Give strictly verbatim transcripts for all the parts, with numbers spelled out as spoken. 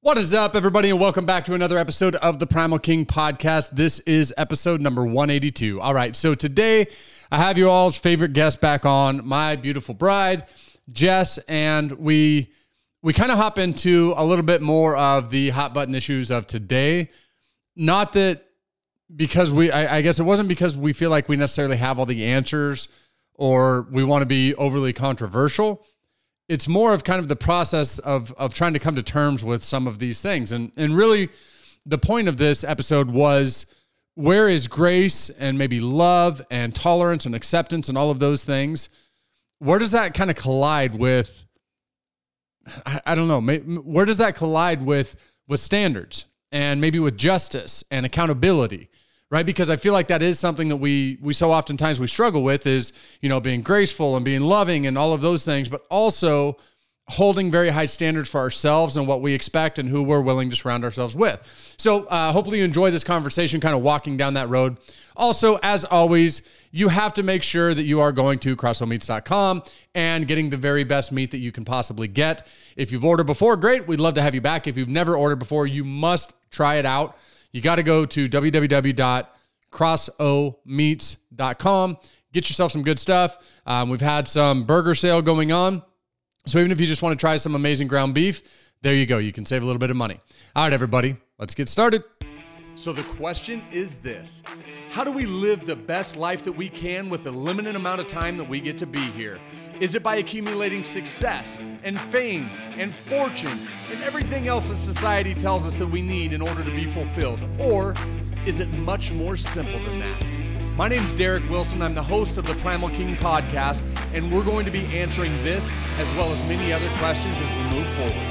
What is up, everybody, and welcome back to another episode of the Primal King Podcast. This is episode number one eighty-two. All right, so today I have you all's favorite guest back on, my beautiful bride, Jess, and we we kind of hop into a little bit more of the hot button issues of today. Not that because we, I, I guess it wasn't because we feel like we necessarily have all the answers or we want to be overly controversial. It's more of kind of the process of of trying to come to terms with some of these things. And and really the point of this episode was, where is grace and maybe love and tolerance and acceptance and all of those things? Where does that kind of collide with, I, I don't know, where does that collide with with standards and maybe with justice and accountability? Right? Because I feel like that is something that we we so oftentimes we struggle with is, you know, being graceful and being loving and all of those things, but also holding very high standards for ourselves and what we expect and who we're willing to surround ourselves with. So uh, hopefully you enjoy this conversation, kind of walking down that road. Also, as always, you have to make sure that you are going to crossbow meats dot com and getting the very best meat that you can possibly get. If you've ordered before, great. We'd love to have you back. If you've never ordered before, you must try it out. You got to go to w w w dot crossbow meats dot com. Get yourself some good stuff. Um, we've had some burger sale going on. So even if you just want to try some amazing ground beef, there you go. You can save a little bit of money. All right, everybody, let's get started. So the question is this: how do we live the best life that we can with the limited amount of time that we get to be here? Is it by accumulating success and fame and fortune and everything else that society tells us that we need in order to be fulfilled? Or is it much more simple than that? My name's Derek Wilson. I'm the host of the Primal King Podcast, and we're going to be answering this as well as many other questions as we move forward.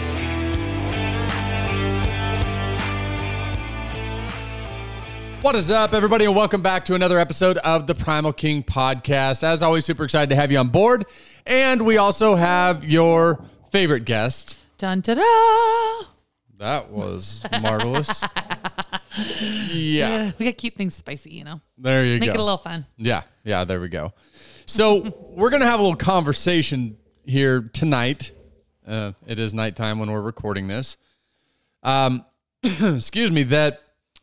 What is up, everybody, and welcome back to another episode of the Primal King Podcast. As always, super excited to have you on board. And we also have your favorite guest. Dun da da! That was marvelous. yeah. yeah. We got to keep things spicy, you know. There you Make go. Make it a little fun. Yeah. Yeah, there we go. So we're going to have a little conversation here tonight. Uh, it is nighttime when we're recording this. Um, excuse me, that...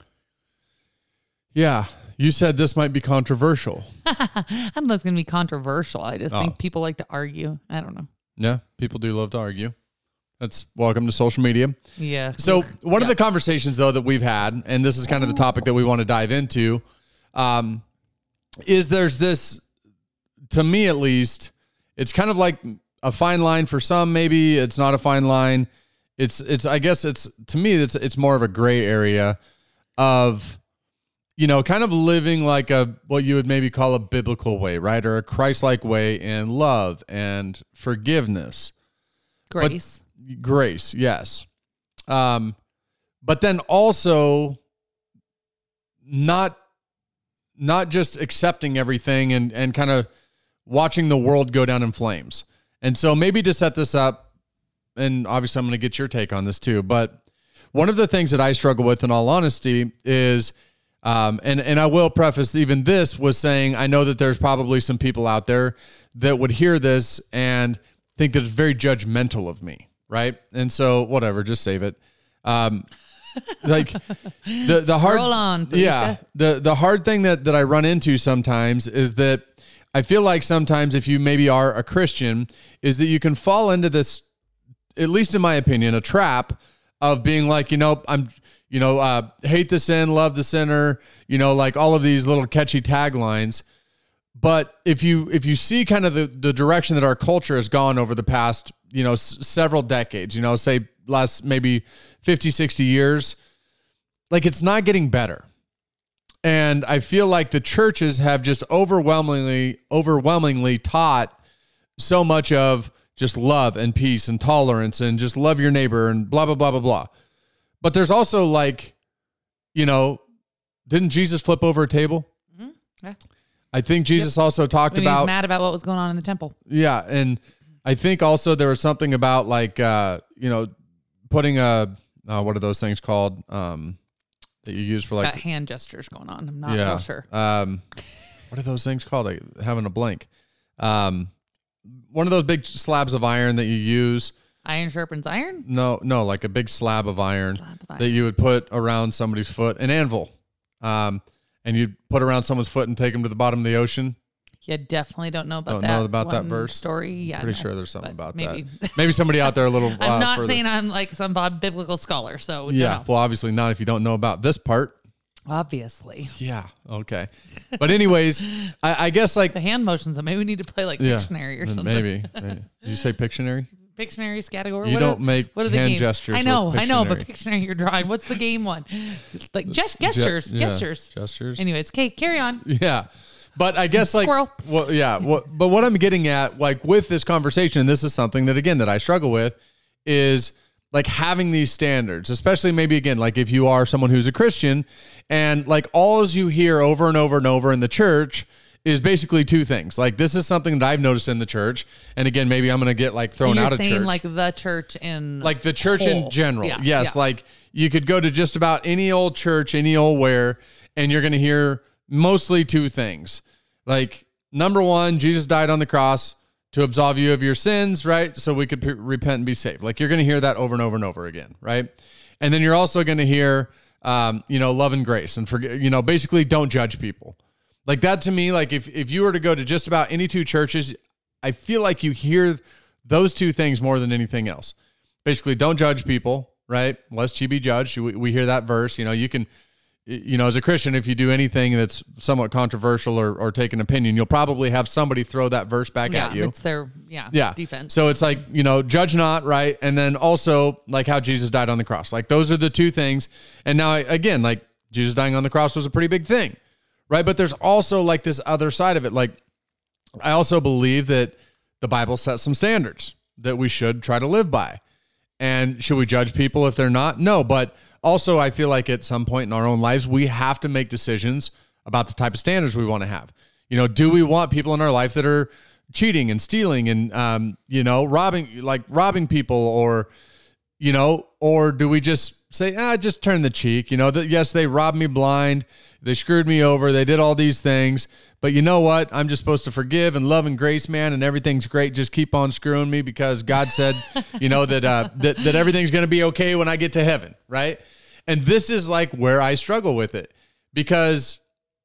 Yeah, you said this might be controversial. I don't know if it's going to be controversial. I just Oh. think people like to argue. I don't know. Yeah, people do love to argue. That's welcome to social media. Yeah. So one yeah. of the conversations, though, that we've had, and this is kind of the topic that we want to dive into, um, is there's this, to me at least, it's kind of like a fine line for some. Maybe it's not a fine line. It's, it's. I guess it's, to me, it's, it's more of a gray area of, you know, kind of living like a, what you would maybe call a biblical way, right? Or a Christ-like way in love and forgiveness. Grace. But, grace, yes. Um, but then also not, not just accepting everything and, and kind of watching the world go down in flames. And so maybe to set this up, and obviously I'm going to get your take on this too, but one of the things that I struggle with, in all honesty, is Um, and, and I will preface even this was saying, I know that there's probably some people out there that would hear this and think that it's very judgmental of me. Right. And so whatever, just save it. Um, like the, the hard, on, yeah, the, the hard thing that, that I run into sometimes is that I feel like sometimes if you maybe are a Christian, is that you can fall into this, at least in my opinion, a trap of being like, you know, I'm, You know, uh, hate the sin, love the sinner, you know, like all of these little catchy taglines. But if you if you see kind of the, the direction that our culture has gone over the past, you know, s- several decades, you know, say last maybe fifty, sixty years, like it's not getting better. And I feel like the churches have just overwhelmingly, overwhelmingly taught so much of just love and peace and tolerance and just love your neighbor and blah, blah, blah, blah, blah. But there's also like, you know, didn't Jesus flip over a table? Mm-hmm. Yeah. I think Jesus yep. also talked when about... He was mad about what was going on in the temple. Yeah, and I think also there was something about like, uh, you know, putting a, uh, what are those things called um, that you use for like... Got hand gestures going on. I'm not yeah, real sure. Um, what are those things called? I, having a blank. Um, one of those big slabs of iron that you use Iron sharpens iron? No, no, like a big slab of iron, Slab of iron. that you would put around somebody's foot, an anvil. Um, and you'd put around someone's foot and take them to the bottom of the ocean. Yeah, definitely don't know about Don't that. know about that one verse? story. Yeah, Pretty no, sure there's something but about maybe. that. Maybe somebody out there a little. I'm uh, not further. saying I'm like some biblical scholar, so Yeah, no. well, obviously not if you don't know about this part. Obviously. Yeah. Okay. But anyways, I, I guess like The hand motions, so maybe we need to play like yeah, Pictionary or something. maybe. maybe. Did you say Pictionary? Pictionary, category. You what don't are, make what are the hand game? gestures I know, with I know, but Pictionary. Pictionary you're drawing. What's the game one? Like just gestures, Ge- yeah, gestures. Gestures. Anyways, okay, carry on. Yeah. But I guess like, Squirrel. well, yeah. What, but what I'm getting at, like with this conversation, and this is something that again that I struggle with, is like having these standards, especially maybe again, like if you are someone who's a Christian, and like all you hear over and over and over in the church is basically two things. Like this is something that I've noticed in the church, and again, maybe I'm gonna get like thrown You're out of saying church. like the church in Like the church in whole. general. Yeah, yes. yeah. Like you could go to just about any old church, any old where, and you're going to hear mostly two things. Like number one, Jesus died on the cross to absolve you of your sins, right? So we could p- repent and be saved. Like you're going to hear that over and over and over again, right? And then you're also going to hear, um, you know, love and grace and forget, you know, basically don't judge people. Like that to me, like if, if you were to go to just about any two churches, I feel like you hear those two things more than anything else. Basically, don't judge people, right? Lest ye be judged. We, we hear that verse. You know, you can, you know, as a Christian, if you do anything that's somewhat controversial or, or take an opinion, you'll probably have somebody throw that verse back yeah, at you. it's their yeah, Yeah. defense. So it's like, you know, judge not, right? And then also like how Jesus died on the cross. Like those are the two things. And now again, like Jesus dying on the cross was a pretty big thing, right? But there's also like this other side of it. Like I also believe that the Bible sets some standards that we should try to live by. And should we judge people if they're not? No, but also I feel like at some point in our own lives, we have to make decisions about the type of standards we want to have. You know, do we want people in our life that are cheating and stealing and, um, you know, robbing, like robbing people, or, you know, or do we just say, ah, just turn the cheek, you know, that yes, they robbed me blind. They screwed me over. They did all these things, but you know what? I'm just supposed to forgive and love and grace, man. And everything's great. Just keep on screwing me because God said, you know, that, uh, that, that everything's going to be okay when I get to heaven. Right. And this is like where I struggle with it, because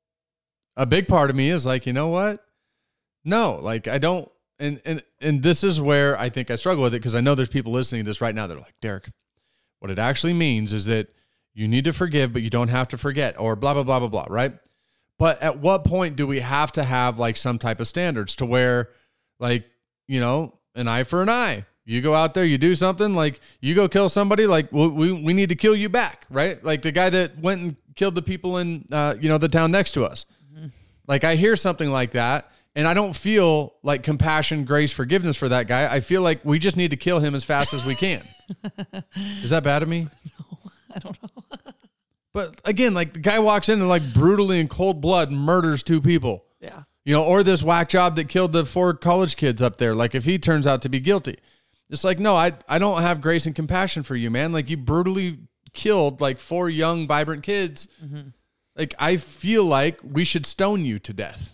a big part of me is like, you know what? No, like I don't. And, and, and this is where I think I struggle with it, because I know there's people listening to this right now that are like, Derek, what it actually means is that you need to forgive, but you don't have to forget, or blah, blah, blah, blah, blah, right? But at what point do we have to have like some type of standards to where like, you know, an eye for an eye? You go out there, you do something, like you go kill somebody, like we, we, we need to kill you back, right? Like the guy that went and killed the people in, uh, you know, the town next to us. Mm-hmm. Like I hear something like that, and I don't feel like compassion, grace, forgiveness for that guy. I feel like we just need to kill him as fast as we can. Is that bad of me? No, I don't know. But again, like the guy walks in and like brutally in cold blood murders two people. Yeah. You know, or this whack job that killed the four college kids up there. Like if he turns out to be guilty, it's like, no, I, I don't have grace and compassion for you, man. Like you brutally killed like four young, vibrant kids. Mm-hmm. Like I feel like we should stone you to death.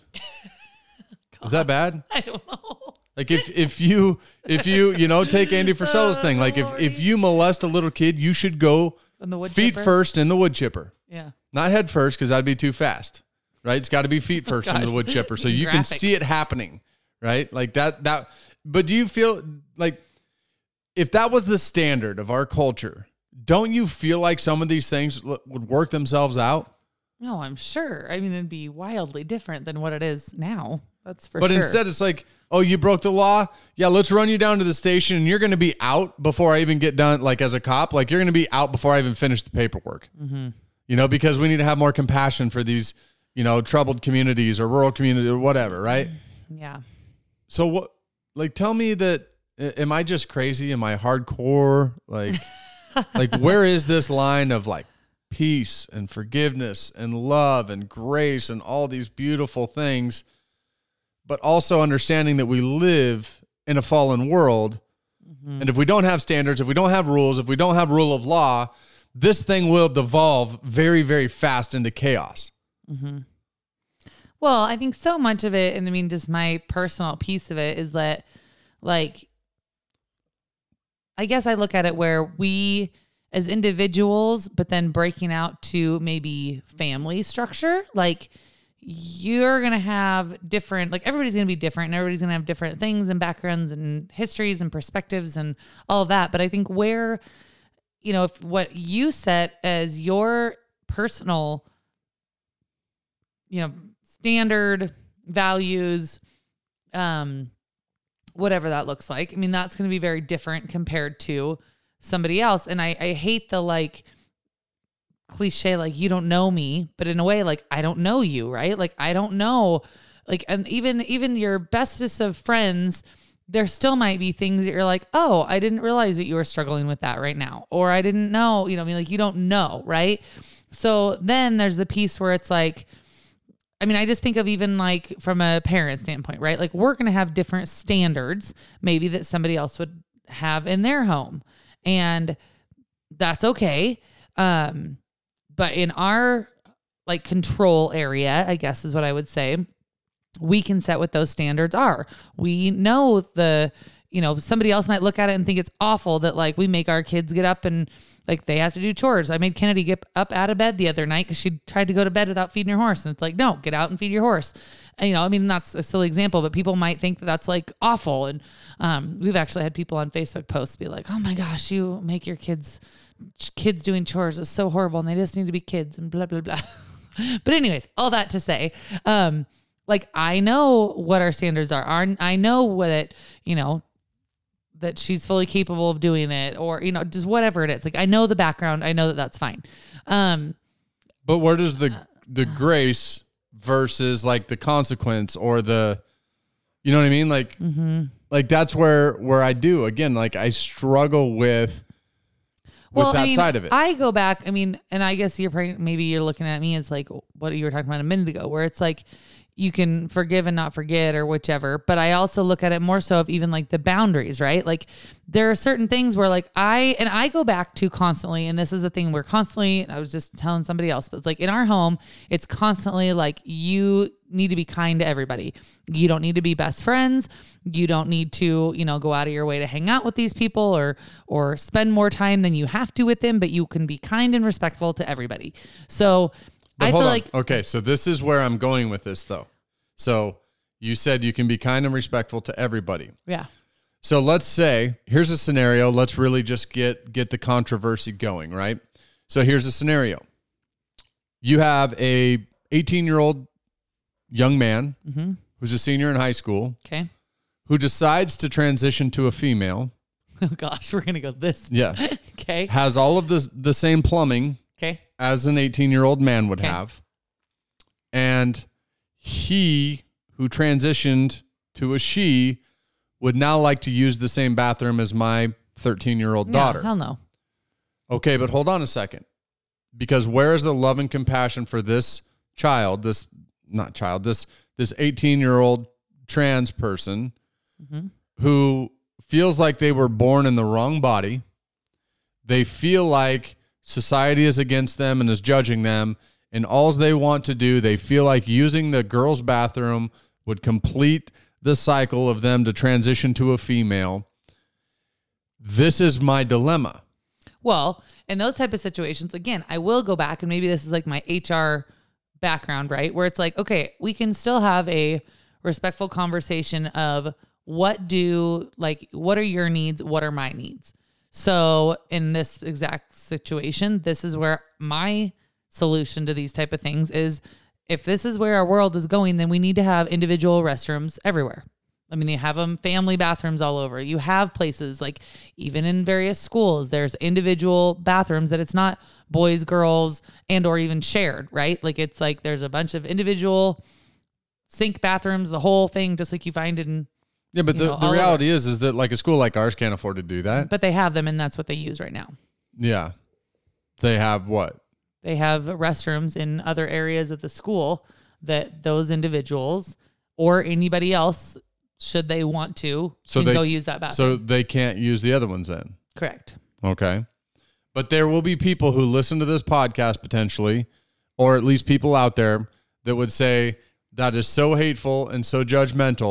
Is that bad? I don't know. Like if, if you, if you, you know, take Andy Frisella's thing, like if, if you molest a little kid, you should go In the wood feet chipper? first in the wood chipper. Yeah. Not head first, because that'd be too fast, right? It's got to be feet first into the gosh. wood chipper, so you can Graphic. see it happening, right? Like that. That. But do you feel like if that was the standard of our culture, don't you feel like some of these things l- would work themselves out? No, I'm sure. I mean, it'd be wildly different than what it is now. That's for But sure. instead, it's like, oh, you broke the law. Yeah, let's run you down to the station, and you're going to be out before I even get done. Like as a cop, like you're going to be out before I even finish the paperwork. Mm-hmm. You know, because we need to have more compassion for these, you know, troubled communities or rural community or whatever, right? Yeah. So what? Like, tell me that. Am I just crazy? Am I hardcore? Like, like where is this line of like peace and forgiveness and love and grace and all these beautiful things, but also understanding that we live in a fallen world. Mm-hmm. And if we don't have standards, if we don't have rules, if we don't have rule of law, this thing will devolve very, very fast into chaos. Mm-hmm. Well, I think so much of it, and I mean, just my personal piece of it is that, like, I guess I look at it where we as individuals, but then breaking out to maybe family structure, like you're going to have different, like everybody's going to be different and everybody's going to have different things and backgrounds and histories and perspectives and all of that. But I think where, you know, if what you set as your personal, you know, standard values, um, whatever that looks like, I mean, that's going to be very different compared to somebody else. And I, I hate the like cliche, like you don't know me, but in a way, like I don't know you, right? Like I don't know, like, and even, even your bestest of friends, there still might be things that you're like, oh, I didn't realize that you were struggling with that right now. Or I didn't know, you know, I mean, like you don't know. Right. So then there's the piece where it's like, I mean, I just think of even like from a parent standpoint, right? Like we're going to have different standards maybe that somebody else would have in their home. And that's okay. Um, but in our like control area, I guess is what I would say, we can set what those standards are. We know the, you know, somebody else might look at it and think it's awful that like we make our kids get up and like they have to do chores. I made Kennedy get up out of bed the other night because she tried to go to bed without feeding her horse. And it's like, no, get out and feed your horse. And, you know, I mean, that's a silly example, but people might think that that's like awful. And um, we've actually had people on Facebook posts be like, oh my gosh, you make your kids, kids doing chores is so horrible and they just need to be kids and blah, blah, blah. But anyways, all that to say, um, like, I know what our standards are. Our, I know what it, you know, that she's fully capable of doing it or, you know, just whatever it is. Like, I know the background. I know that that's fine. Um, but where does the, the grace versus like the consequence or the, you know what I mean? Like, mm-hmm. like that's where, where I do again, like I struggle with, with well, that I mean, side of it. I go back, I mean, and I guess you're probably, maybe you're looking at me as like what you were talking about a minute ago, where it's like, you can forgive and not forget or whichever. But I also look at it more so of even like the boundaries, right? Like there are certain things where like I, and I go back to constantly, and this is the thing we're constantly, I was just telling somebody else, but it's like in our home, it's constantly like you need to be kind to everybody. You don't need to be best friends. You don't need to, you know, go out of your way to hang out with these people or, or spend more time than you have to with them, but you can be kind and respectful to everybody. So But I feel on. like, okay, so this is where I'm going with this though. So you said you can be kind and respectful to everybody. yeah. So let's say, here's a scenario. Let's really just get, get the controversy going, right? So here's a scenario. You have a eighteen year old young man mm-hmm. who's a senior in high school. Okay. Who decides to transition to a female. Oh gosh, we're going to go this. Yeah. Okay. Has all of the, the same plumbing. Okay. As an eighteen year old man would okay. have. And he who transitioned to a she would now like to use the same bathroom as my thirteen year old daughter. No, hell no. Okay, but hold on a second. Because where is the love and compassion for this child, this, not child, this, this eighteen year old trans person mm-hmm. who feels like they were born in the wrong body. They feel like society is against them and is judging them, and all they want to do, they feel like using the girls' bathroom would complete the cycle of them to transition to a female. This is my dilemma. Well, in those type of situations, again, I will go back, and maybe this is like my H R background, right? Where it's like, okay, we can still have a respectful conversation of what do, like, what are your needs? What are my needs? So in this exact situation, this is where my solution to these type of things is, if this is where our world is going, then we need to have individual restrooms everywhere. I mean, you have them family bathrooms all over. You have places like even in various schools, there's individual bathrooms that it's not boys, girls, and or even shared, right? Like it's like there's a bunch of individual sink bathrooms, the whole thing, just like you find in Yeah, but the, know, the reality over. is is that like a school like ours can't afford to do that. But they have them, and that's what they use right now. Yeah. They have what? They have restrooms in other areas of the school that those individuals or anybody else, should they want to, so can they, go use that bathroom. So they can't use the other ones then? Correct. Okay. But there will be people who listen to this podcast potentially, or at least people out there that would say that is so hateful and so judgmental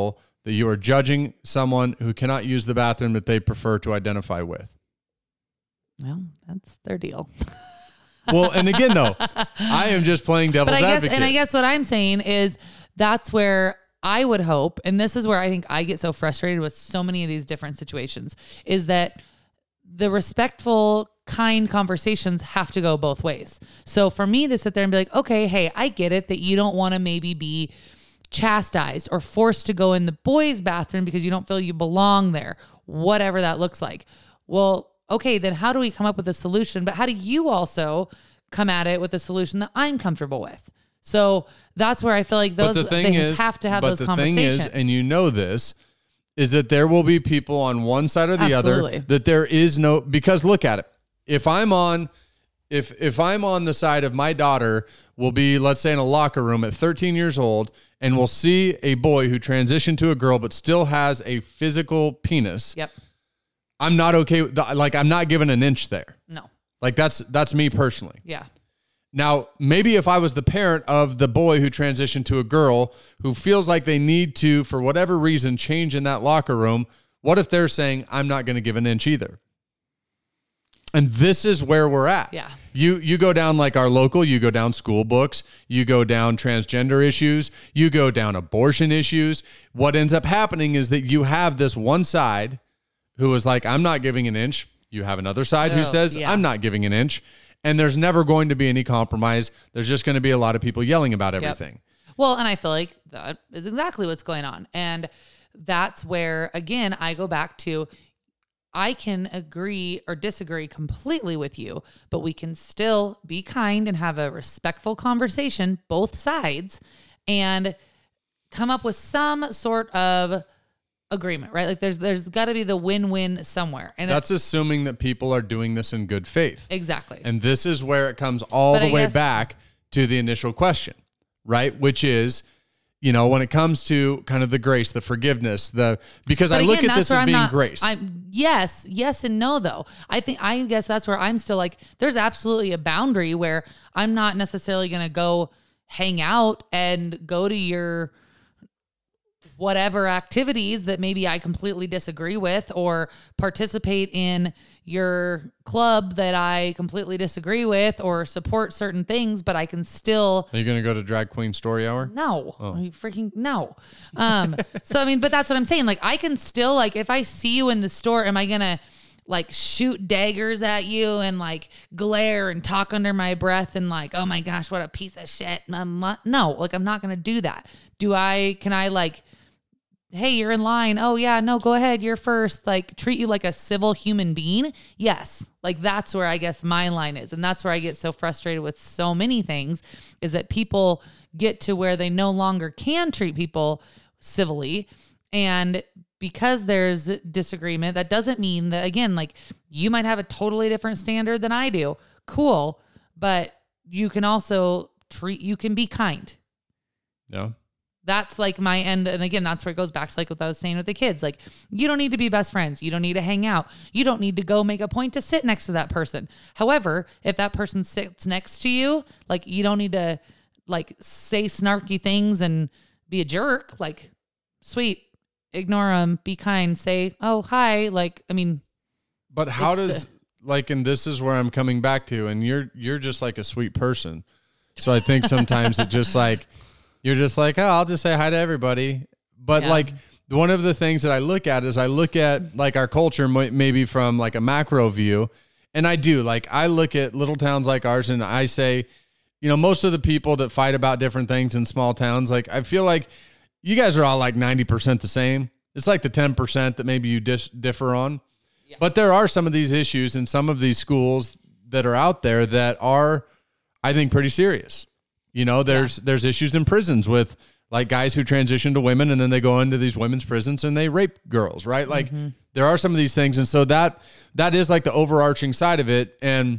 that you are judging someone who cannot use the bathroom that they prefer to identify with? Well, that's their deal. Well, and again, though, I am just playing devil's but I guess, advocate. And I guess what I'm saying is that's where I would hope, and this is where I think I get so frustrated with so many of these different situations, is that the respectful, kind conversations have to go both ways. So for me to sit there and be like, okay, hey, I get it that you don't want to maybe be chastised or forced to go in the boys' bathroom because you don't feel you belong there, whatever that looks like. Well, okay, then how do we come up with a solution? But how do you also come at it with a solution that I'm comfortable with? So that's where I feel like those but the thing they is, have to have but those the conversations. thing is, and you know this, is that there will be people on one side or the Absolutely. other that there is no, because look at it. If I'm on, if if I'm on the side of my daughter will be, let's say in a locker room at thirteen years old, and we'll see a boy who transitioned to a girl but still has a physical penis. Yep. I'm not okay with, like, I'm not giving an inch there. No. Like that's, that's me personally. Yeah. Now, maybe if I was the parent of the boy who transitioned to a girl who feels like they need to, for whatever reason, change in that locker room, what if they're saying, I'm not going to give an inch either? And this is where we're at. Yeah. You you go down like our local, you go down school books, you go down transgender issues, you go down abortion issues. What ends up happening is that you have this one side who is like, I'm not giving an inch. You have another side Oh, who says, yeah. I'm not giving an inch. And there's never going to be any compromise. There's just going to be a lot of people yelling about everything. Yep. Well, and I feel like that is exactly what's going on. And that's where, again, I go back to, I can agree or disagree completely with you, but we can still be kind and have a respectful conversation, both sides, and come up with some sort of agreement, right? Like there's there's got to be the win-win somewhere. And That's assuming that people are doing this in good faith. Exactly. And this is where it comes all But the I way guess- back to the initial question, right? Which is, you know, when it comes to kind of the grace, the forgiveness, the, because But I look again, at that's this where as I'm being not- grace. I'm yes, yes and no though. I think I guess that's where I'm still like, there's absolutely a boundary where I'm not necessarily going to go hang out and go to your whatever activities that maybe I completely disagree with, or participate in your club that I completely disagree with, or support certain things, but I can still Are you going to go to Drag Queen Story Hour? No, Are you freaking no. Um, so I mean, but that's what I'm saying. Like, I can still, like, if I see you in the store, am I gonna like shoot daggers at you and like glare and talk under my breath and like, oh my gosh, what a piece of shit? Um, No, like I'm not gonna do that. Do I? Can I like? Hey, you're in line. Oh yeah, no, go ahead. You're first. Like treat you like a civil human being. Yes. Like that's where I guess my line is. And that's where I get so frustrated with so many things is that people get to where they no longer can treat people civilly. And because there's disagreement, that doesn't mean that, again, like you might have a totally different standard than I do. Cool. But you can also treat, you can be kind. Yeah. That's like my end. And again, that's where it goes back to like what I was saying with the kids. Like, you don't need to be best friends. You don't need to hang out. You don't need to go make a point to sit next to that person. However, if that person sits next to you, like you don't need to like say snarky things and be a jerk. Like, sweet, ignore them, be kind, say, oh, hi. Like, I mean, But how It's does the- like, and this is where I'm coming back to, and you're you're just like a sweet person. So I think sometimes it just like, you're just like, oh, I'll just say hi to everybody. But Yeah. like one of the things that I look at is I look at like our culture mo- maybe from like a macro view. And I do, like, I look at little towns like ours and I say, you know, most of the people that fight about different things in small towns, like I feel like you guys are all like ninety percent the same. It's like the ten percent that maybe you dis- differ on. Yeah. But there are some of these issues in some of these schools that are out there that are, I think, pretty serious. You know, there's yeah. there's issues in prisons with like guys who transition to women and then they go into these women's prisons and they rape girls, right? Like mm-hmm. there are some of these things. And so that that is like the overarching side of it. And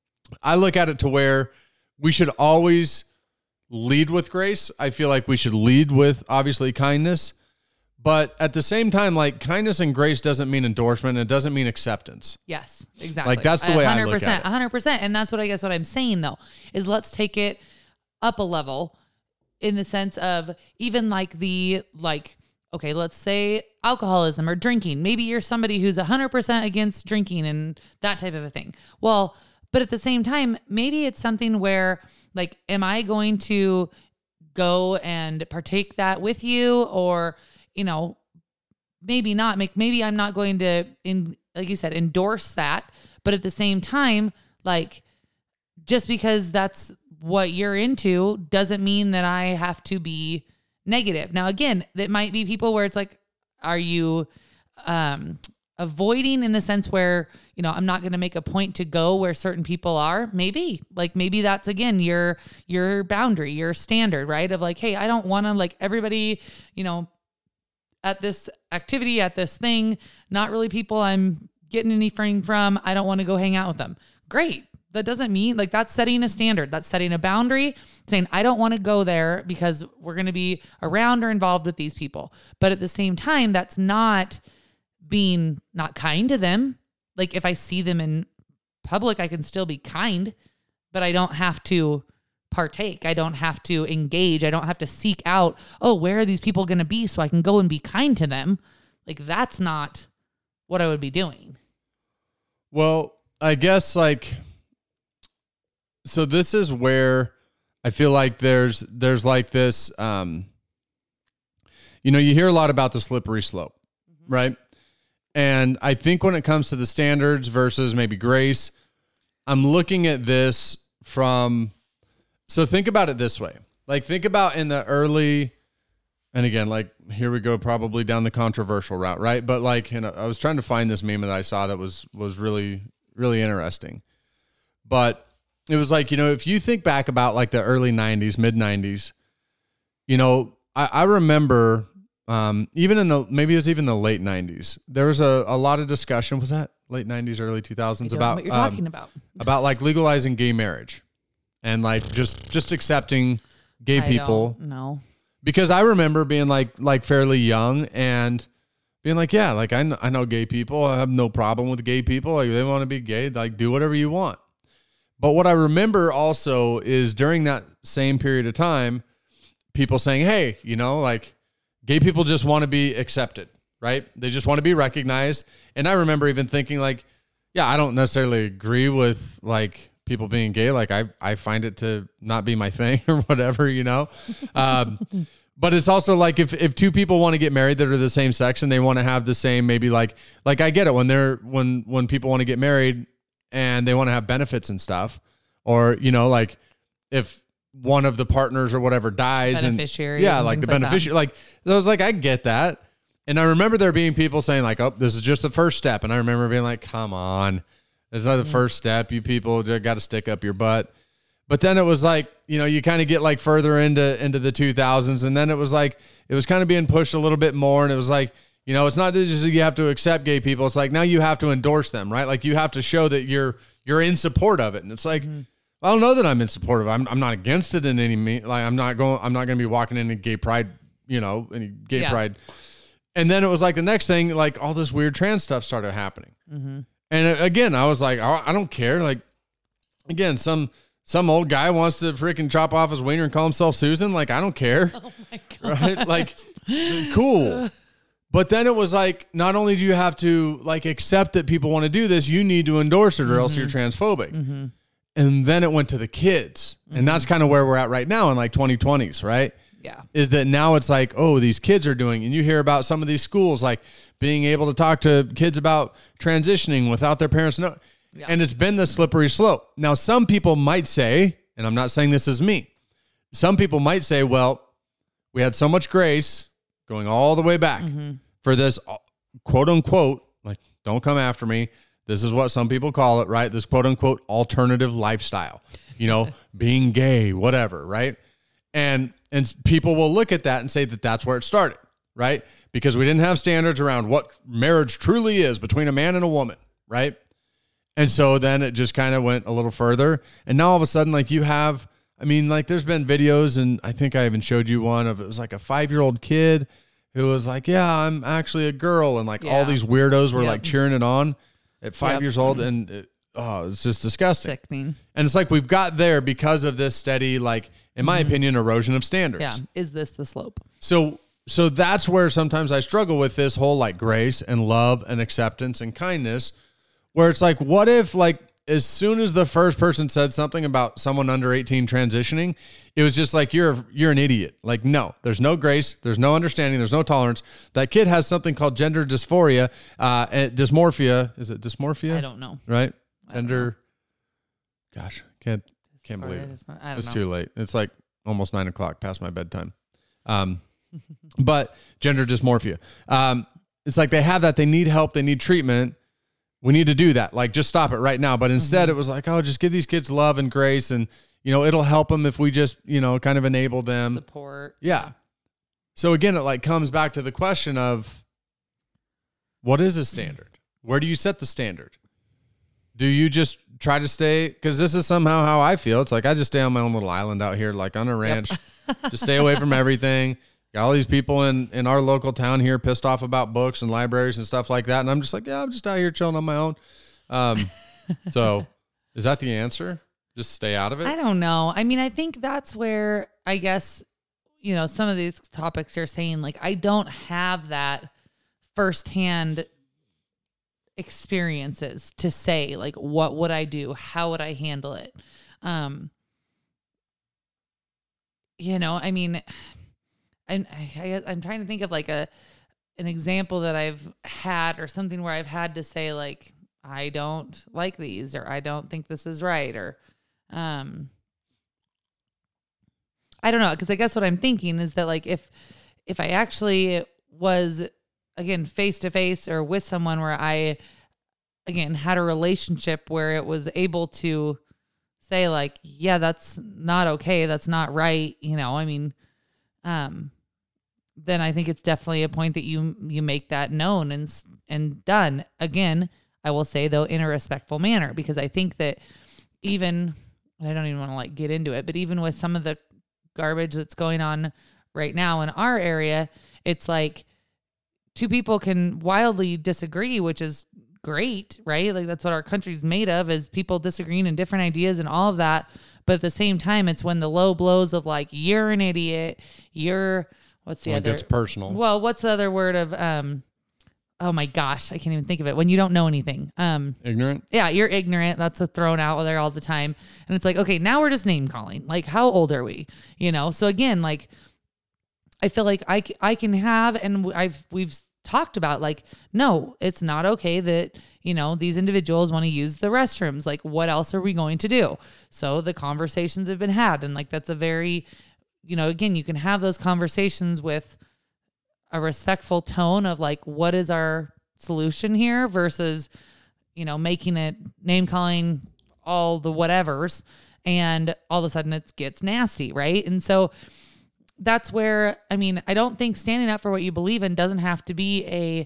I look at it to where we should always lead with grace. I feel like we should lead with obviously kindness. But at the same time, like kindness and grace doesn't mean endorsement. It doesn't mean acceptance. Yes, exactly. Like that's the way one hundred I percent, look at it. one hundred percent. And that's what I guess what I'm saying though, is let's take it up a level in the sense of even like the, like, okay, let's say alcoholism or drinking. Maybe you're somebody who's one hundred percent against drinking and that type of a thing. Well, but at the same time, maybe it's something where, like, am I going to go and partake that with you? Or, you know, maybe not. Make Maybe I'm not going to, in like you said, endorse that. But at the same time, like, just because that's what you're into doesn't mean that I have to be negative. Now, again, it might be people where it's like, are you um, avoiding in the sense where, you know, I'm not going to make a point to go where certain people are? Maybe, like, maybe that's, again, your, your boundary, your standard, right? Of like, hey, I don't want to, like, everybody, you know, at this activity, at this thing, not really people I'm getting anything from. I don't want to go hang out with them. Great. That doesn't mean, like, that's setting a standard. That's setting a boundary, saying, I don't want to go there because we're going to be around or involved with these people. But at the same time, that's not being not kind to them. Like, if I see them in public, I can still be kind, but I don't have to partake. I don't have to engage. I don't have to seek out, oh, where are these people going to be so I can go and be kind to them? Like, that's not what I would be doing. Well, I guess, like, so this is where I feel like there's, there's like this, um, you know, you hear a lot about the slippery slope, mm-hmm. right? And I think when it comes to the standards versus maybe grace, I'm looking at this from, so think about it this way. Like, think about in the early, and again, like, here we go, probably down the controversial route, right? But like, you know, I was trying to find this meme that I saw that was, was really, really interesting. But it was like, you know, if you think back about like the early nineties, mid nineties, you know, I, I remember um, even in the, maybe it was even the late nineties, there was a, a lot of discussion. Was that late nineties, early two thousands about what you're talking um, about, about like legalizing gay marriage and like just, just accepting gay I people. No, because I remember being like, like fairly young and being like, yeah, like I know, I know gay people. I have no problem with gay people. Like, they want to be gay, like do whatever you want. But what I remember also is during that same period of time, people saying, hey, you know, like gay people just want to be accepted, right? They just want to be recognized. And I remember even thinking like, yeah, I don't necessarily agree with like people being gay. Like I, I find it to not be my thing or whatever, you know? Um, but it's also like if, if two people want to get married that are the same sex and they want to have the same, maybe like, like I get it when they're, when, when people want to get married and they want to have benefits and stuff, or, you know, like if one of the partners or whatever dies beneficiary and yeah, and like the like beneficiary, like, I was like, I get that. And I remember there being people saying like, oh, this is just the first step. And I remember being like, come on, it's not the mm-hmm. first step. You people got to stick up your butt. But then it was like, you know, you kind of get like further into, into the two thousands. And then it was like, it was kind of being pushed a little bit more. And it was like, you know, it's not just you have to accept gay people. It's like, now you have to endorse them, right? Like you have to show that you're, you're in support of it. And it's like, mm-hmm. I don't know that I'm in support of it. I'm, I'm not against it in any mean. Like I'm not going, I'm not going to be walking into gay pride, you know, any gay yeah. pride. And then it was like the next thing, like all this weird trans stuff started happening. Mm-hmm. And again, I was like, I don't care. Like, again, some, some old guy wants to freaking chop off his wiener and call himself Susan. Like, I don't care. Oh my God. Right? Like, cool. But then it was like, not only do you have to like accept that people want to do this, you need to endorse it or mm-hmm. else you're transphobic. Mm-hmm. And then it went to the kids. Mm-hmm. And that's kind of where we're at right now in like twenty twenties, right? Yeah. Is that now it's like, oh, these kids are doing, and you hear about some of these schools like being able to talk to kids about transitioning without their parents know. Yeah. And it's been the slippery slope. Now, some people might say, and I'm not saying this is me, some people might say, well, we had so much grace going all the way back mm-hmm. for this quote unquote, like, don't come after me. This is what some people call it, right? This quote unquote alternative lifestyle, you know, being gay, whatever, right? And and people will look at that and say that that's where it started, right? Because we didn't have standards around what marriage truly is between a man and a woman, right? And so then it just kind of went a little further. And now all of a sudden, like you have, I mean, like there's been videos, and I think I even showed you one of, it was like a five-year-old kid who was like, yeah, I'm actually a girl. And like yeah. all these weirdos were yep. like cheering it on at five yep. years old. And it, oh, it's just disgusting. Sickening. And it's like we've got there because of this steady, like, in my mm-hmm. opinion, erosion of standards. Yeah. Is this the slope? So so that's where sometimes I struggle with this whole like grace and love and acceptance and kindness, where it's like, what if like, as soon as the first person said something about someone under eighteen transitioning, it was just like, you're, you're an idiot. Like, no, there's no grace. There's no understanding. There's no tolerance. That kid has something called gender dysphoria, uh, and dysmorphia. Is it dysmorphia? I don't know. Right. Gender. Gosh, can't, can't believe it. I don't It's know. too late. It's like almost nine o'clock past my bedtime. Um, but gender dysmorphia. Um, it's like they have that. They need help. They need treatment. We need to do that. Like, just stop it right now. But instead, mm-hmm. it was like, oh, just give these kids love and grace. And, you know, it'll help them if we just, you know, kind of enable them. Support. Yeah. So again, it like comes back to the question of, what is a standard? Where do you set the standard? Do you just try to stay? Because this is somehow how I feel. It's like, I just stay on my own little island out here, like on a ranch. Yep. Just stay away from everything. Got all these people in, in our local town here pissed off about books and libraries and stuff like that. And I'm just like, yeah, I'm just out here chilling on my own. Um, so is that the answer? Just stay out of it? I don't know. I mean, I think that's where, I guess, you know, some of these topics you're saying, like, I don't have that firsthand experiences to say, like, what would I do? How would I handle it? Um, you know, I mean... And I, I'm trying to think of like a, an example that I've had or something where I've had to say like, I don't like these, or I don't think this is right. Or, um, I don't know. Cause I guess what I'm thinking is that like, if, if I actually was again, face to face or with someone where I, again, had a relationship where it was able to say like, yeah, that's not okay. That's not right. You know, I mean, um, then I think it's definitely a point that you, you make that known and, and done. Again, I will say though, in a respectful manner, because I think that even, I don't even want to like get into it, but even with some of the garbage that's going on right now in our area, it's like two people can wildly disagree, which is great, right? Like that's what our country's made of, is people disagreeing in different ideas and all of that. But at the same time, it's when the low blows of like, you're an idiot, you're, what's the when other? It gets personal. Well, what's the other word of, um, oh my gosh, I can't even think of it. When you don't know anything. Um, ignorant? Yeah, you're ignorant. That's a thrown out there all the time. And it's like, okay, now we're just name calling. Like, how old are we? You know? So again, like, I feel like I, I can have, and I've, we've talked about like, no, it's not okay that, you know, these individuals want to use the restrooms. Like, what else are we going to do? So the conversations have been had. And like, that's a very, you know, again, you can have those conversations with a respectful tone of like, what is our solution here versus, you know, making it name calling all the whatevers. And all of a sudden it gets nasty. Right. And so that's where, I mean, I don't think standing up for what you believe in doesn't have to be a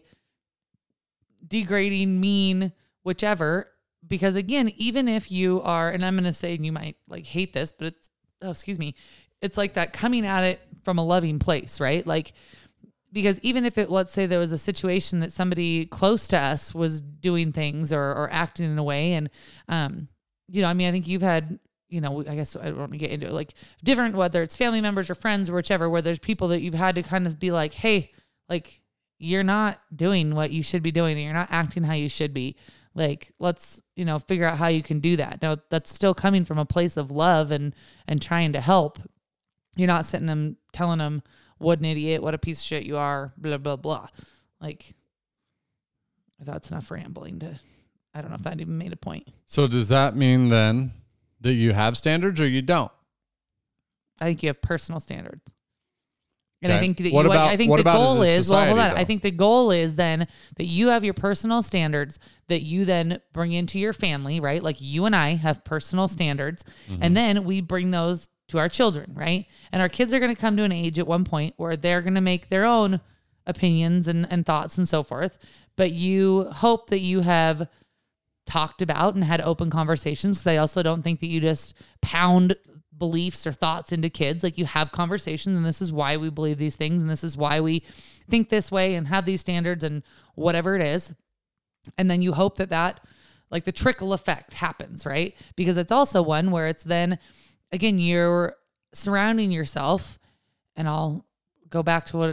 degrading, mean, whichever, because again, even if you are, and I'm going to say, and you might like hate this, but it's, oh, excuse me. It's like that coming at it from a loving place, right? Like, because even if it, let's say there was a situation that somebody close to us was doing things or, or acting in a way. And, um, you know, I mean, I think you've had, you know, I guess I don't want to get into it, like different, whether it's family members or friends or whichever, where there's people that you've had to kind of be like, hey, like, you're not doing what you should be doing and you're not acting how you should be. Like, let's, you know, figure out how you can do that. Now that's still coming from a place of love and, and trying to help. You're not sitting them telling them what an idiot, what a piece of shit you are, blah, blah, blah. Like, that's enough rambling to, I don't know if that even made a point. So does that mean then that you have standards or you don't? I think you have personal standards. And Okay. I think that What you, about- I think what the about goal as a is, well, hold society, on. though? I think the goal is then that you have your personal standards that you then bring into your family, right? Like you and I have personal standards, Mm-hmm. and then we bring those to our children, right? And our kids are going to come to an age at one point where they're going to make their own opinions and, and thoughts and so forth. But you hope that you have talked about and had open conversations. Because I also don't think that you just pound beliefs or thoughts into kids. Like, you have conversations, and this is why we believe these things, and this is why we think this way and have these standards and whatever it is. And then you hope that that, like, the trickle effect happens, right? Because it's also one where it's then, again, you're surrounding yourself, and I'll go back to what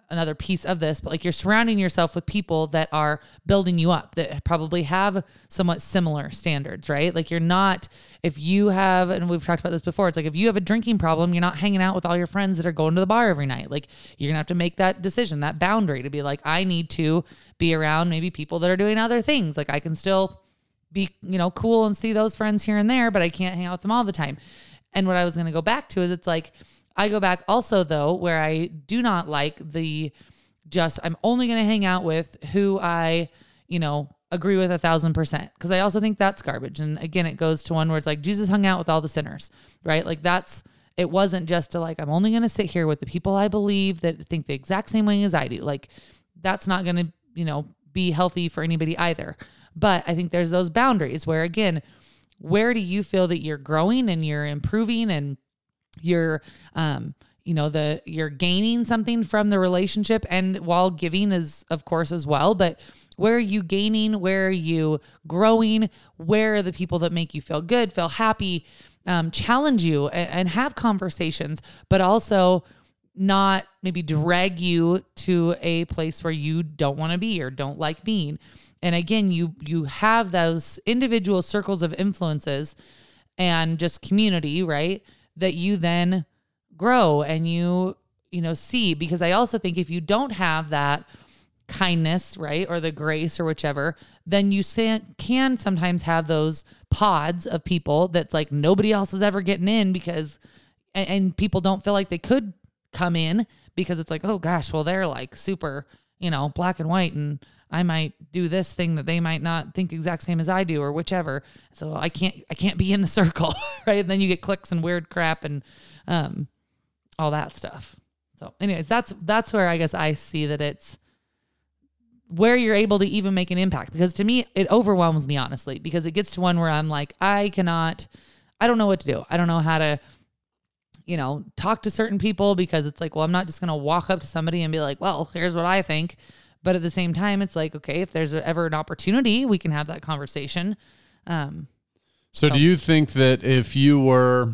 another piece of this, but like you're surrounding yourself with people that are building you up, that probably have somewhat similar standards, right? Like you're not, if you have, and we've talked about this before, it's like if you have a drinking problem, you're not hanging out with all your friends that are going to the bar every night. Like you're gonna have to make that decision, that boundary to be like, I need to be around maybe people that are doing other things. Like I can still be, you know, cool and see those friends here and there, but I can't hang out with them all the time. And what I was going to go back to is it's like, I go back also though, where I do not like the just, I'm only going to hang out with who I, you know, agree with a thousand percent. Cause I also think that's garbage. And again, it goes to one where it's like Jesus hung out with all the sinners, right? Like that's, it wasn't just to like, I'm only going to sit here with the people I believe that think the exact same way as I do. Like that's not going to, you know, be healthy for anybody either. But I think there's those boundaries where again, where do you feel that you're growing and you're improving and you're, um, you know, the, you're gaining something from the relationship, and while giving is of course as well, but where are you gaining? Where are you growing? Where are the people that make you feel good, feel happy, um, challenge you and, and have conversations, but also not maybe drag you to a place where you don't want to be or don't like being. And again, you, you have those individual circles of influences and just community, right? That you then grow and you, you know, see, because I also think if you don't have that kindness, right, or the grace or whichever, then you can sometimes have those pods of people that's like nobody else is ever getting in because, and, and people don't feel like they could come in because it's like, oh gosh, well, they're like super, you know, black and white, and I might do this thing that they might not think the exact same as I do or whichever. So I can't, I can't be in the circle. Right. And then you get clicks and weird crap and, um, all that stuff. So anyways, that's, that's where I guess I see that it's where you're able to even make an impact, because to me, it overwhelms me honestly, because it gets to one where I'm like, I cannot, I don't know what to do. I don't know how to, you know, talk to certain people, because it's like, well, I'm not just going to walk up to somebody and be like, well, here's what I think. But at the same time, it's like, okay, if there's ever an opportunity, we can have that conversation. Um, so, so do you think that if you were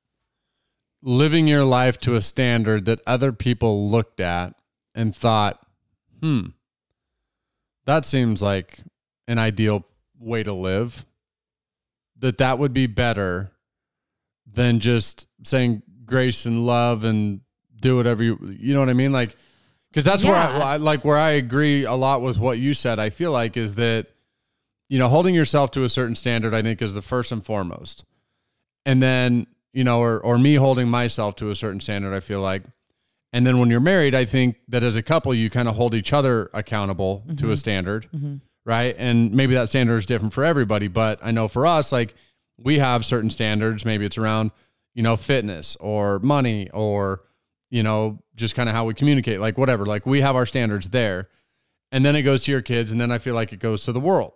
living your life to a standard that other people looked at and thought, hmm, that seems like an ideal way to live, that that would be better than just saying grace and love and do whatever you, you know what I mean? Like, because that's yeah. where I, like where I agree a lot with what you said. I feel like is that, you know, holding yourself to a certain standard, I think, is the first and foremost. And then, you know, or or me holding myself to a certain standard, I feel like. And then when you're married, I think that as a couple, you kind of hold each other accountable mm-hmm. to a standard, mm-hmm. right? And maybe that standard is different for everybody. But I know for us, like we have certain standards. Maybe it's around, you know, fitness or money or, you know, just kind of how we communicate, like whatever, like we have our standards there, and then it goes to your kids. And then I feel like it goes to the world.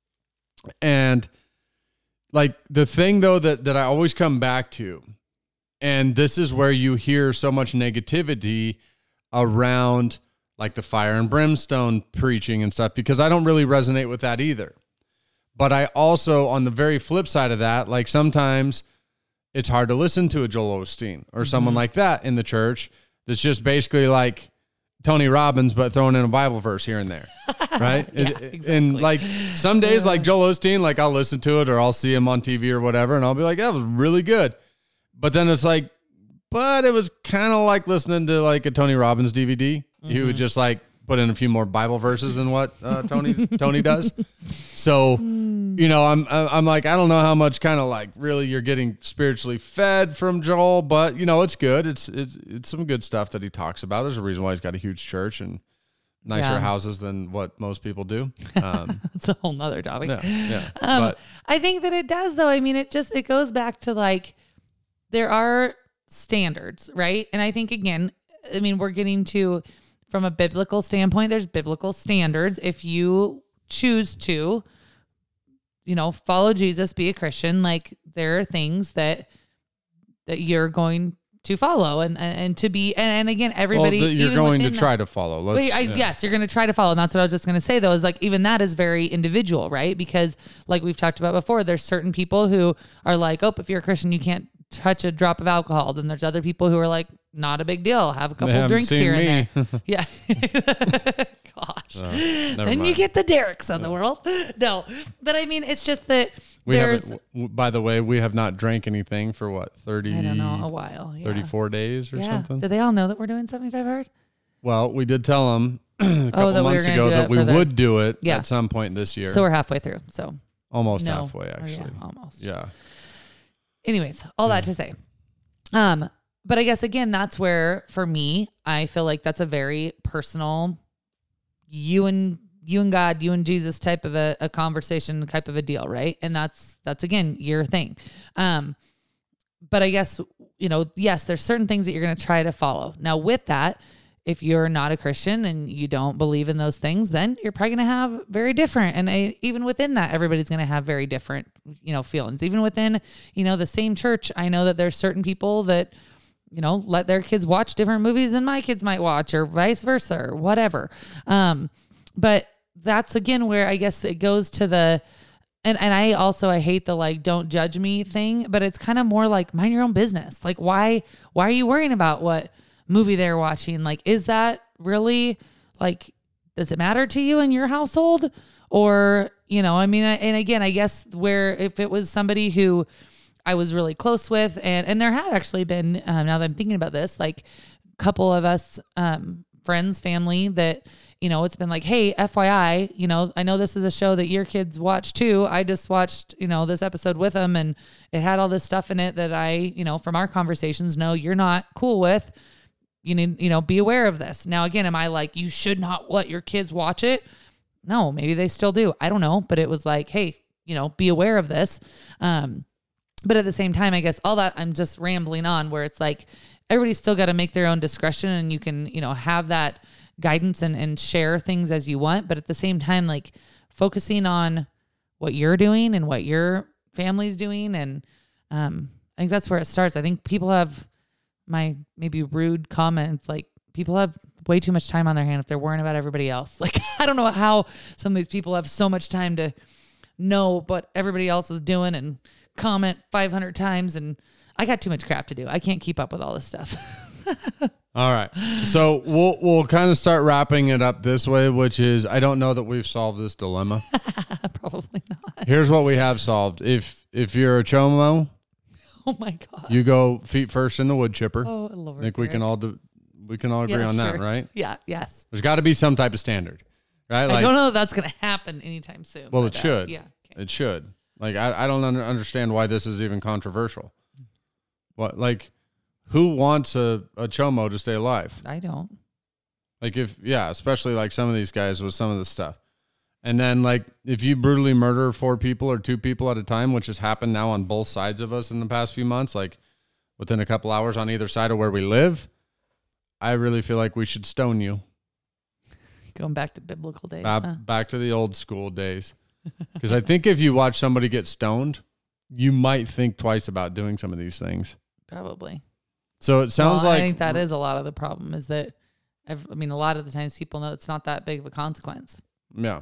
And like the thing though, that, that I always come back to, and this is where you hear so much negativity around like the fire and brimstone preaching and stuff, because I don't really resonate with that either. But I also, on the very flip side of that, like sometimes it's hard to listen to a Joel Osteen or mm-hmm. someone like that in the church that's just basically like Tony Robbins, but throwing in a Bible verse here and there, right? yeah, it, exactly. And like some days, like Joel Osteen, like I'll listen to it or I'll see him on T V or whatever, and I'll be like, that was really good. But then it's like, but it was kind of like listening to like a Tony Robbins D V D. Mm-hmm. He would just like put in a few more Bible verses than what uh, Tony Tony does. So, you know, I'm I'm like, I don't know how much kind of like really you're getting spiritually fed from Joel, but you know, it's good. It's it's it's some good stuff that he talks about. There's a reason why he's got a huge church and nicer yeah. houses than what most people do. Um, That's a whole nother topic. Yeah, yeah. Um, but I think that it does though. I mean, it just, it goes back to like, there are standards, right? And I think again, I mean, we're getting to, from a biblical standpoint, there's biblical standards. If you choose to, you know, follow Jesus, be a Christian, like there are things that, that you're going to follow and, and to be, and, and again, everybody, well, you're going to try to follow. Let's, I, yeah. Yes, you're going to try to follow. And that's what I was just going to say though, is like, even that is very individual, right? Because like we've talked about before, there's certain people who are like, oh, if you're a Christian, you can't touch a drop of alcohol. Then there's other people who are like, not a big deal. Have a couple haven't drinks seen here me. and there. Yeah. Gosh. Uh, never then you mind. get the Derricks on the world. No, but I mean, it's just that We there's, haven't, w- by the way, we have not drank anything for what, thirty, I don't know, a while. Yeah. thirty-four days or yeah. something? Do they all know that we're doing seventy-five hard? Well, we did tell them a couple Oh, that we were months gonna ago do that it we for the- would do it Yeah. at some point this year. So we're halfway through. So Almost no. halfway, Oh, actually. yeah, almost. Yeah. Anyways, all that to say. Um, but I guess again, that's where for me, I feel like that's a very personal, you and you and God, you and Jesus type of a, a conversation, type of a deal, right? And that's that's again your thing. Um, but I guess you know, yes, there's certain things that you're going to try to follow. Now, with that, if you're not a Christian and you don't believe in those things, then you're probably going to have very different. And I, even within that, everybody's going to have very different, you know, feelings. Even within, you know, the same church, I know that there's certain people that, you know, let their kids watch different movies than my kids might watch, or vice versa, or whatever. Um, but that's again where I guess it goes to the, and, and I also, I hate the like, don't judge me thing, but it's kind of more like mind your own business. Like, why, why are you worrying about what movie they're watching? Like, is that really like, does it matter to you in your household? Or, you know, I mean, and again, I guess where if it was somebody who I was really close with, and, and there have actually been, um, now that I'm thinking about this, like a couple of us, um, friends, family that, you know, it's been like, hey, F Y I, you know, I know this is a show that your kids watch too. I just watched, you know, this episode with them and it had all this stuff in it that I, you know, from our conversations, know you're not cool with. You need, you know, be aware of this. Now, again, am I like, you should not let your kids watch it? No, maybe they still do. I don't know. But it was like, hey, you know, be aware of this. Um, but at the same time, I guess all that I'm just rambling on where it's like, everybody's still got to make their own discretion, and you can, you know, have that guidance and, and share things as you want. But at the same time, like focusing on what you're doing and what your family's doing. And um, I think that's where it starts. I think people have, my maybe rude comments, like people have way too much time on their hand if they're worrying about everybody else. Like, I don't know how some of these people have so much time to know what everybody else is doing and comment five hundred times. And I got too much crap to do. I can't keep up with all this stuff. All right. So we'll we'll kind of start wrapping it up this way, which is I don't know that we've solved this dilemma. Probably not. Here's what we have solved. If if you're a chomo, Oh my God. you go feet first in the wood chipper. Oh Lord. I think we can all do, we can all agree Yeah, on that, sure. right? Yeah. Yes. There's got to be some type of standard, right? I don't know if that's going to happen anytime soon. Well, but, it should. Uh, yeah. Okay. It should. Like, I, I don't under, understand why this is even controversial. What, like, who wants a, a chomo to stay alive? I don't. Like, if, yeah, especially like some of these guys with some of this stuff. And then, like, if you brutally murder four people or two people at a time, which has happened now on both sides of us in the past few months, like within a couple hours on either side of where we live, I really feel like we should stone you. Going back to biblical days. Back, huh? back to the old school days. Because I think if you watch somebody get stoned, you might think twice about doing some of these things. Probably. So it sounds Well, like I think that is a lot of the problem is that, I've, I mean, a lot of the times people know it's not that big of a consequence. yeah,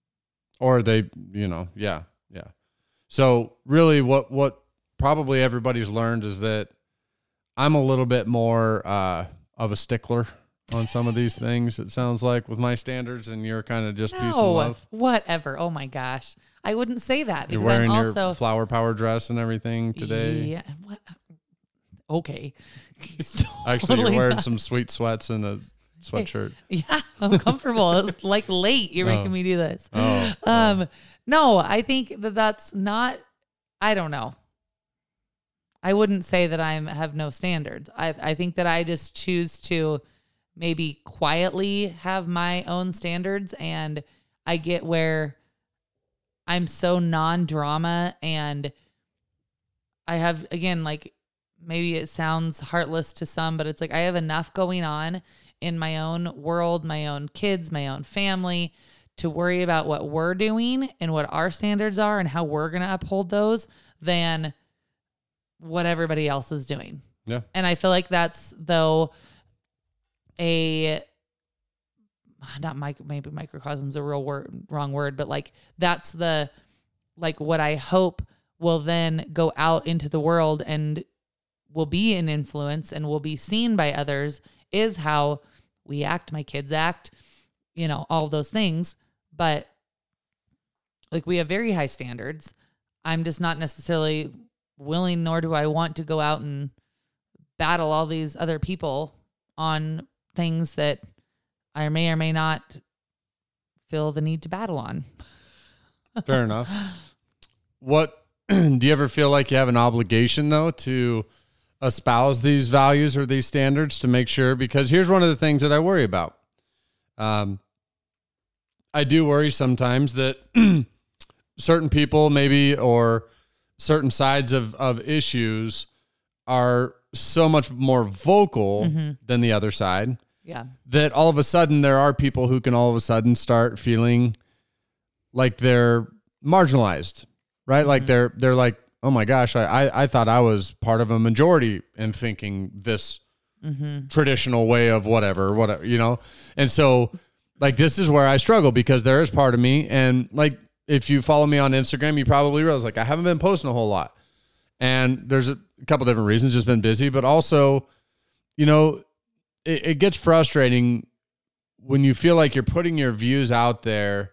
or they, you know, yeah, yeah. So really, what what probably everybody's learned is that I'm a little bit more uh, of a stickler on some of these things. It sounds like with my standards, and you're kind of just peace and love. Whatever. Oh my gosh. I wouldn't say that You're because wearing I'm your also flower power dress and everything today. Yeah. What? Okay. Actually, you're Totally wearing not. some sweet sweats and a sweatshirt. Yeah, I'm comfortable. It's like late. You're Oh. making me do this. Oh, Um, no, I think that that's not. I don't know. I wouldn't say that I'm have no standards. I I think that I just choose to maybe quietly have my own standards, and I get where I'm so non-drama, and I have, again, like, maybe it sounds heartless to some, but it's like I have enough going on in my own world, my own kids, my own family, to worry about what we're doing and what our standards are and how we're going to uphold those than what everybody else is doing. Yeah. And I feel like that's, though, a not mic maybe microcosm's a real word, wrong word, but like that's the, like what I hope will then go out into the world and will be an influence and will be seen by others is how we act, my kids act, you know, all of those things. But like, we have very high standards. I'm just not necessarily willing, nor do I want to go out and battle all these other people on things that I may or may not feel the need to battle on. Fair enough. What do you ever feel like you have an obligation, though, to espouse these values or these standards to make sure? Because here's one of the things that I worry about. Um, I do worry sometimes that certain people maybe, or certain sides of, of issues are so much more vocal mm-hmm. than the other side. Yeah. That all of a sudden there are people who can all of a sudden start feeling like they're marginalized, right? Mm-hmm. Like they're, they're like, oh my gosh, I, I, I thought I was part of a majority in thinking this mm-hmm. traditional way of whatever, whatever, you know? And so like, this is where I struggle, because there is part of me. And like, if you follow me on Instagram, you probably realize like I haven't been posting a whole lot, and there's a couple different reasons, just been busy, but also, you know, it, it gets frustrating when you feel like you're putting your views out there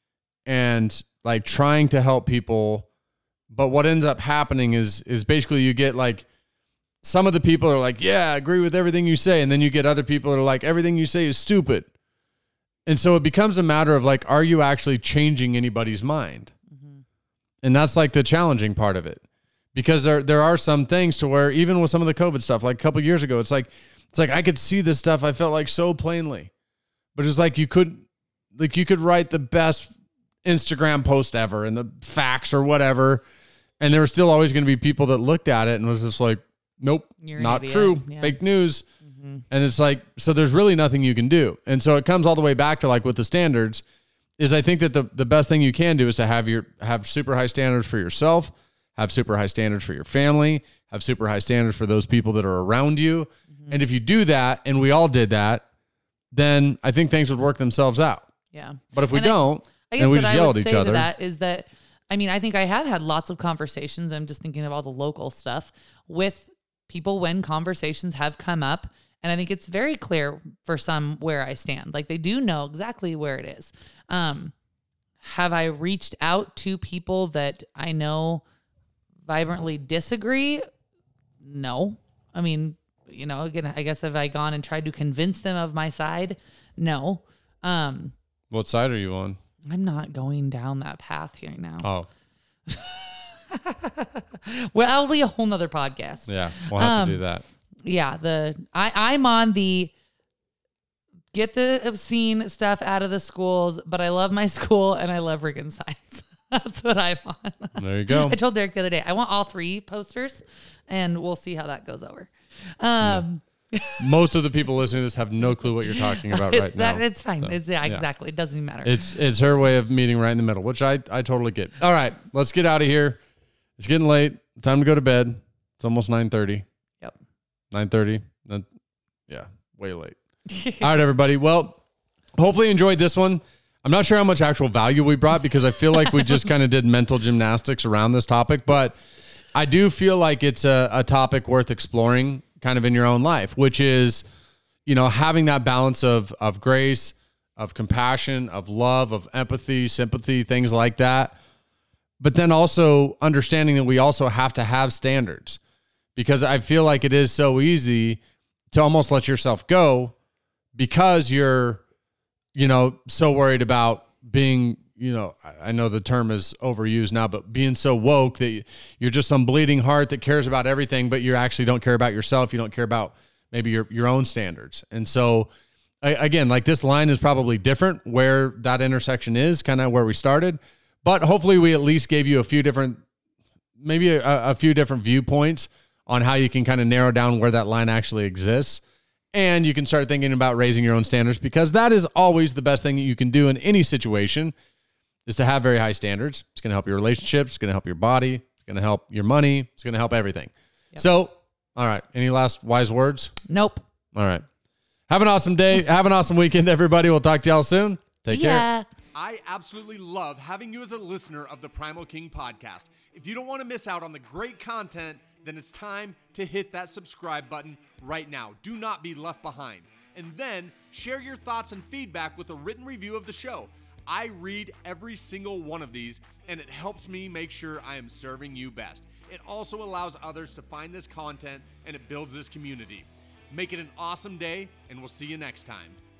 and like trying to help people. But what ends up happening is, is basically you get like, some of the people are like, yeah, I agree with everything you say. And then you get other people that are like, everything you say is stupid. And so it becomes a matter of like, are you actually changing anybody's mind? Mm-hmm. And that's like the challenging part of it, because there, there are some things to where even with some of the COVID stuff, like a couple of years ago, it's like, it's like, I could see this stuff. I felt like so plainly, but it's like, you could, like you could write the best Instagram post ever and the facts or whatever. And there were still always going to be people that looked at it and was just like, nope, You're not true. Yeah. Fake news. Mm-hmm. And it's like, so there's really nothing you can do. And so it comes all the way back to like with the standards is, I think that the, the best thing you can do is to have your, have super high standards for yourself, have super high standards for your family, have super high standards for those people that are around you. Mm-hmm. And if you do that, and we all did that, then I think things would work themselves out. Yeah. But if we and don't, I, I guess and we what just I yell would at each say other. To that is that, I mean, I think I have had lots of conversations. I'm just thinking of all the local stuff with people when conversations have come up. And I think it's very clear for some where I stand. Like, they do know exactly where it is. Um, have I reached out to people that I know vibrantly disagree? No. I mean, you know, again, I guess have I gone and tried to convince them of my side? No. Um, what side are you on? I'm not going down that path here now. Oh. Well, that'll be a whole nother podcast. Yeah, we'll have um, to do that. Yeah, the I, I'm on the get the obscene stuff out of the schools, but I love my school and I love Riggin Science. That's what I'm on. There you go. I told Derek the other day, I want all three posters, and we'll see how that goes over. Um, yeah. Most of the people listening to this have no clue what you're talking about right that, now. It's fine. So, it's yeah, yeah, exactly. It doesn't even matter. It's it's her way of meeting right in the middle, which I, I totally get. All right, let's get out of here. It's getting late. Time to go to bed. It's almost nine thirty. Yep. nine thirty. Yeah, way late. All right, everybody. Well, hopefully you enjoyed this one. I'm not sure how much actual value we brought, because I feel like we just kind of did mental gymnastics around this topic, but I do feel like it's a, a topic worth exploring kind of in your own life, which is, you know, having that balance of, of grace, of compassion, of love, of empathy, sympathy, things like that. But then also understanding that we also have to have standards, because I feel like it is so easy to almost let yourself go because you're, you know, so worried about being, you know, I know the term is overused now, but being so woke that you're just some bleeding heart that cares about everything, but you actually don't care about yourself. You don't care about maybe your, your own standards. And so I, again, like, this line is probably different where that intersection is, kind of where we started, but hopefully we at least gave you a few different, maybe a, a few different viewpoints on how you can kind of narrow down where that line actually exists. And you can start thinking about raising your own standards, because that is always the best thing that you can do in any situation, is to have very high standards. It's going to help your relationships. It's going to help your body. It's going to help your money. It's going to help everything. Yep. So, all right. Any last wise words? Nope. All right. Have an awesome day. Have an awesome weekend, everybody. We'll talk to y'all soon. Take yeah. care. I absolutely love having you as a listener of the Primal King podcast. If you don't want to miss out on the great content then it's time to hit that subscribe button right now. Do not be left behind. And then share your thoughts and feedback with a written review of the show. I read every single one of these, and it helps me make sure I am serving you best. It also allows others to find this content, and it builds this community. Make it an awesome day, and we'll see you next time.